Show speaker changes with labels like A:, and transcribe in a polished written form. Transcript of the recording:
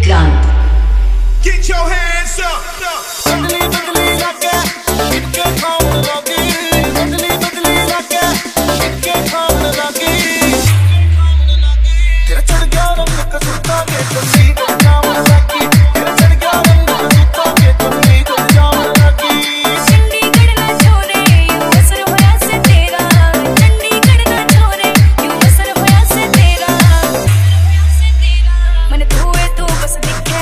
A: Vikrant.
B: Get your hands up.
C: बदली बदली लाके इनके खान लगी, बदली बदली लाके इनके खान लगी। तेरा चढ़ गया रंग कसूता के कसी को जाम लगी, तेरा चढ़ गया रंग कसूता के कसी को जाम लगी।
D: चंडीगढ़ ना छोरे यूं असर होया से तेरा, चंडीगढ़ ना छोरे यूं असर होया से तेरा। मन तू है तू बस दिखे